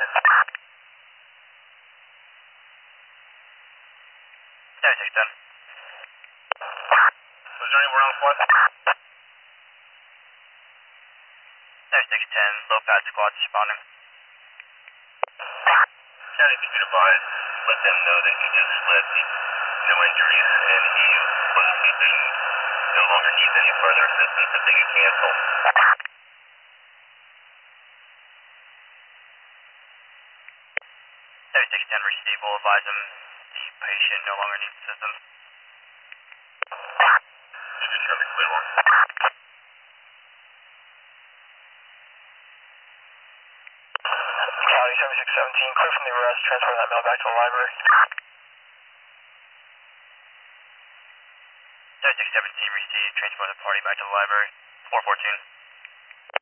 610. Was there anywhere on the flood? 610, low pad squad responding. County, could you advise, let them know that he just slid, no injuries, and he no longer needs any further assistance if they can cancel. 610 receive, will advise him the patient no longer needs assistance. You just got the clear one. County 7617, clear from the arrest, transferring that mail back to the library. 7617 received, transport the party back to the library. 414.